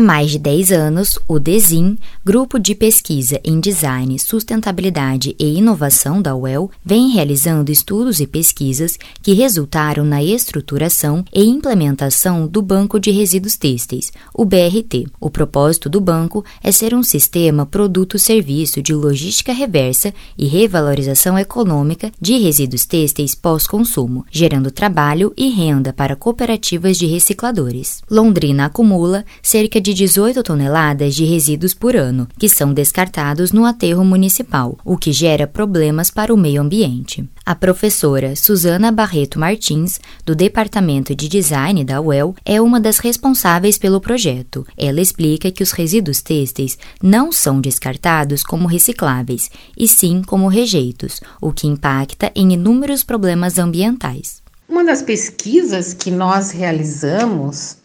Há mais de 10 anos, o DESIN, Grupo de Pesquisa em Design, Sustentabilidade e Inovação da UEL, vem realizando estudos e pesquisas que resultaram na estruturação e implementação do Banco de Resíduos Têxteis, o BRT. O propósito do banco é ser um sistema produto-serviço de logística reversa e revalorização econômica de resíduos têxteis pós-consumo, gerando trabalho e renda para cooperativas de recicladores. Londrina acumula cerca de 18 toneladas de resíduos por ano, que são descartados no aterro municipal, o que gera problemas para o meio ambiente. A professora Suzana Barreto Martins, do Departamento de Design da UEL, é uma das responsáveis pelo projeto. Ela explica que os resíduos têxteis não são descartados como recicláveis, e sim como rejeitos, o que impacta em inúmeros problemas ambientais. Uma das pesquisas que nós realizamos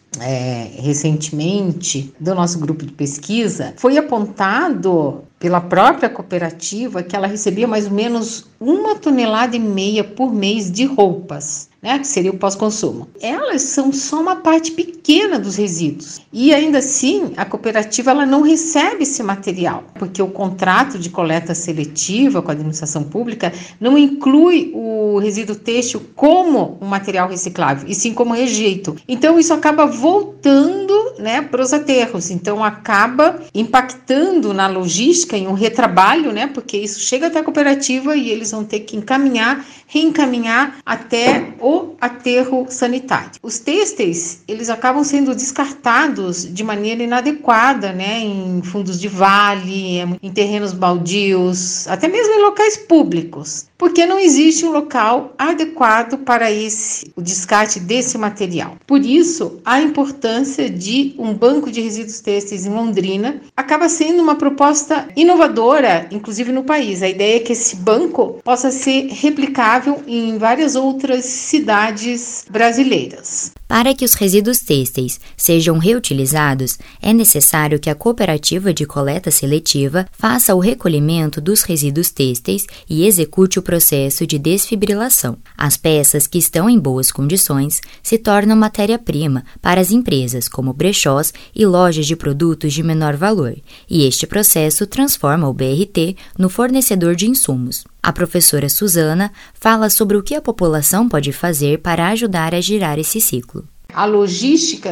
recentemente do nosso grupo de pesquisa foi apontado pela própria cooperativa que ela recebia mais ou menos 1,5 tonelada por mês de roupas, né, que seria o pós-consumo. Elas são só uma parte pequena dos resíduos e ainda assim a cooperativa ela não recebe esse material, porque o contrato de coleta seletiva com a administração pública não inclui o resíduo têxtil como um material reciclável, e sim como rejeito. Então isso acaba voltando, né, para os aterros, então acaba impactando na logística em um retrabalho, né, porque isso chega até a cooperativa e eles vão ter que reencaminhar até o aterro sanitário. Os têxteis, eles acabam sendo descartados de maneira inadequada, né, em fundos de vale, em terrenos baldios, até mesmo em locais públicos, porque não existe um local adequado para o descarte desse material. Por isso, a importância de um banco de resíduos têxteis em Londrina acaba sendo uma proposta inovadora, inclusive no país. A ideia é que esse banco possa ser replicável em várias outras cidades brasileiras. Para que os resíduos têxteis sejam reutilizados, é necessário que a cooperativa de coleta seletiva faça o recolhimento dos resíduos têxteis e execute o processo de desfibrilação. As peças que estão em boas condições se tornam matéria-prima para as empresas, como brechós e lojas de produtos de menor valor, e este processo transforma o BRT no fornecedor de insumos. A professora Suzana fala sobre o que a população pode fazer para ajudar a girar esse ciclo. A logística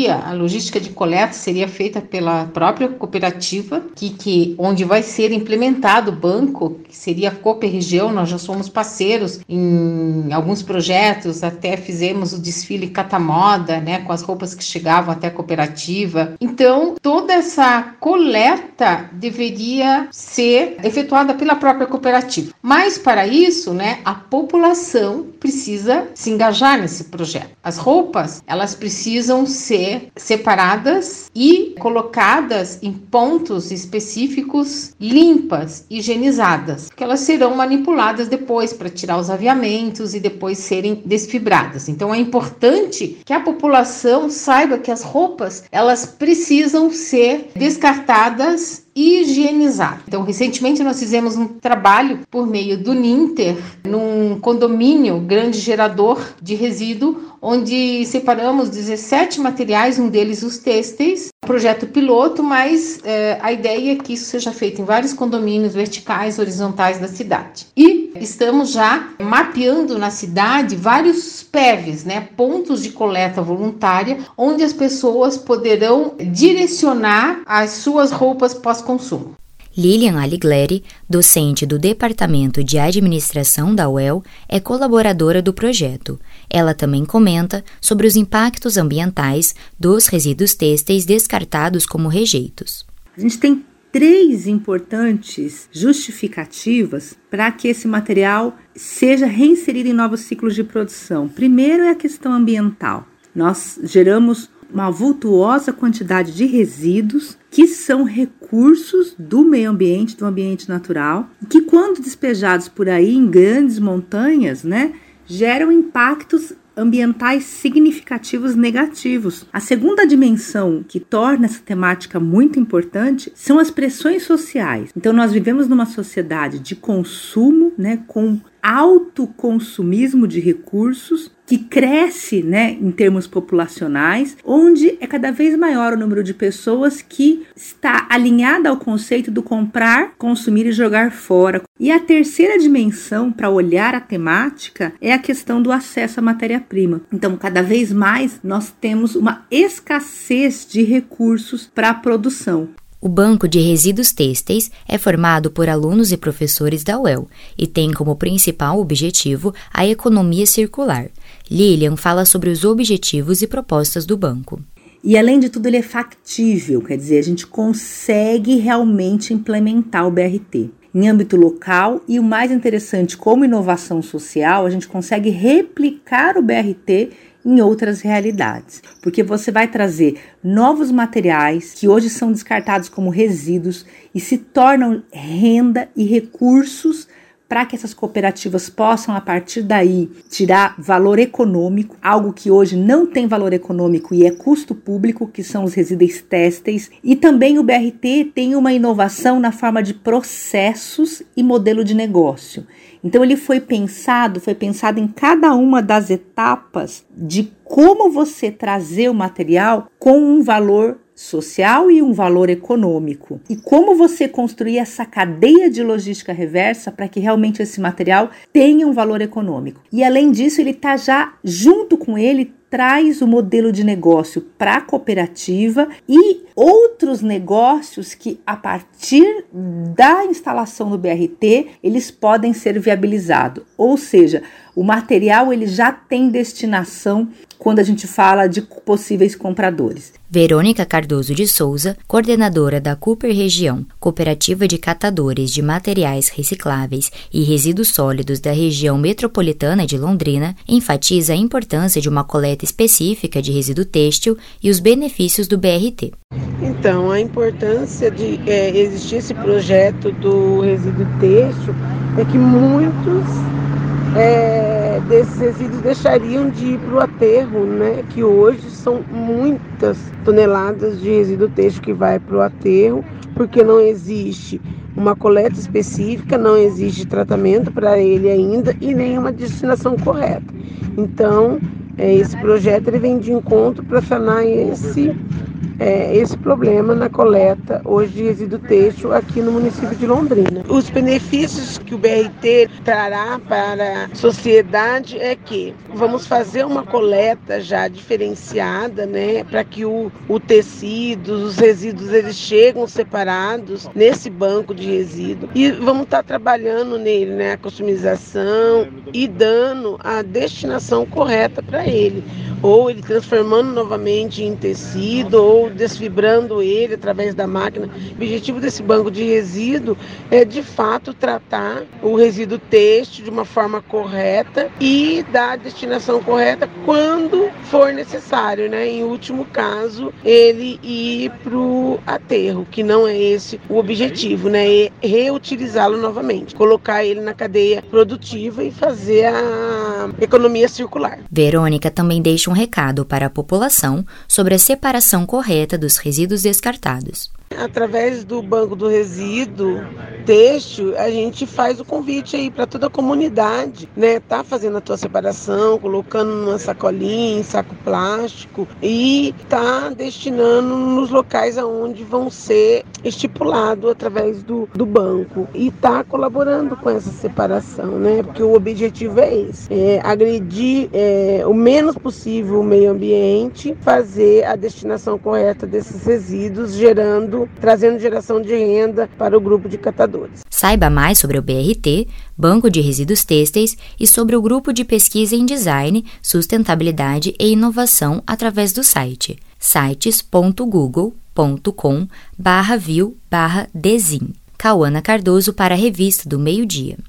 de coleta seria feita pela própria cooperativa, onde vai ser implementado o banco, que seria a Cooperregião. Nós já somos parceiros em alguns projetos, até fizemos o desfile Catamoda, né, com as roupas que chegavam até a cooperativa. Então, toda essa coleta deveria ser efetuada pela própria cooperativa. Mas, para isso, né, a população precisa se engajar nesse projeto. As roupas, elas precisam ser separadas e colocadas em pontos específicos, limpas, higienizadas, porque elas serão manipuladas depois para tirar os aviamentos e depois serem desfibradas. Então é importante que a população saiba que as roupas, elas precisam ser descartadas e higienizar. Então, recentemente nós fizemos um trabalho por meio do Ninter, num condomínio grande gerador de resíduo, onde separamos 17 materiais, um deles os têxteis, projeto piloto, mas a ideia é que isso seja feito em vários condomínios verticais, horizontais da cidade. E estamos já mapeando na cidade vários PEVs, né, pontos de coleta voluntária, onde as pessoas poderão direcionar as suas roupas pós-consumo. Lilian Aligleri, docente do Departamento de Administração da UEL, é colaboradora do projeto. Ela também comenta sobre os impactos ambientais dos resíduos têxteis descartados como rejeitos. A gente tem 3 importantes justificativas para que esse material seja reinserido em novos ciclos de produção. Primeiro é a questão ambiental. Nós geramos uma vultuosa quantidade de resíduos que são recursos do meio ambiente, do ambiente natural, que quando despejados por aí em grandes montanhas, né, geram impactos ambientais significativos negativos. A segunda dimensão que torna essa temática muito importante são as pressões sociais. Então nós vivemos numa sociedade de consumo, né, com autoconsumismo de recursos que cresce, em termos populacionais, onde é cada vez maior o número de pessoas que está alinhada ao conceito do comprar, consumir e jogar fora. E a terceira dimensão para olhar a temática é a questão do acesso à matéria-prima. Então, cada vez mais nós temos uma escassez de recursos para a produção. O Banco de Resíduos Têxteis é formado por alunos e professores da UEL e tem como principal objetivo a economia circular. Lilian fala sobre os objetivos e propostas do banco. E além de tudo ele é factível, quer dizer, a gente consegue realmente implementar o BRT em âmbito local e o mais interessante, como inovação social, a gente consegue replicar o BRT em outras realidades, porque você vai trazer novos materiais que hoje são descartados como resíduos e se tornam renda e recursos para que essas cooperativas possam, a partir daí, tirar valor econômico, algo que hoje não tem valor econômico e é custo público, que são os resíduos têxteis. E também o BRT tem uma inovação na forma de processos e modelo de negócio. Então ele foi pensado em cada uma das etapas de como você trazer o material com um valor social e um valor econômico. E como você construir essa cadeia de logística reversa para que realmente esse material tenha um valor econômico. E além disso, ele está já junto com ele, traz o modelo de negócio para a cooperativa e outros negócios que, a partir da instalação do BRT, eles podem ser viabilizados. Ou seja, o material ele já tem destinação quando a gente fala de possíveis compradores. Verônica Cardoso de Souza, coordenadora da Cooper Região, cooperativa de catadores de materiais recicláveis e resíduos sólidos da região metropolitana de Londrina, enfatiza a importância de uma coleta específica de resíduo têxtil e os benefícios do BRT. Então, a importância de existir esse projeto do resíduo têxtil é que muitos desses resíduos deixariam de ir para o aterro, que hoje são muitas toneladas de resíduo têxtil que vai para o aterro, porque não existe uma coleta específica, não existe tratamento para ele ainda e nem uma destinação correta. Então, esse projeto ele vem de encontro para sanar esse problema na coleta hoje de resíduo têxtil aqui no município de Londrina. Os benefícios que o BRT trará para a sociedade é que vamos fazer uma coleta já diferenciada, para que o tecido, os resíduos, eles chegam separados nesse banco de resíduo e vamos estar trabalhando nele, a customização e dando a destinação correta para ele, ou ele transformando novamente em tecido, ou desfibrando ele através da máquina. O objetivo desse banco de resíduo é, de fato, tratar o resíduo têxtil de uma forma correta e dar a destinação correta quando for necessário, Em último caso, ele ir para o aterro, que não é esse o objetivo, É reutilizá-lo novamente, colocar ele na cadeia produtiva e fazer a economia circular. Verônica também deixa um recado para a população sobre a separação correta dos resíduos descartados. Através do Banco do Resíduo Têxtil, a gente faz o convite aí para toda a comunidade, tá fazendo a tua separação, colocando numa sacolinha, em saco plástico e tá destinando nos locais aonde vão ser estipulados através do banco e tá colaborando com essa separação, porque o objetivo é esse, agredir o menos possível o meio ambiente, fazer a destinação correta desses resíduos, trazendo geração de renda para o grupo de catadores. Saiba mais sobre o BRT, Banco de Resíduos Têxteis, e sobre o grupo de pesquisa em design, sustentabilidade e inovação através do site sites.google.com/view/design. Cauana Cardoso para a Revista do Meio-Dia.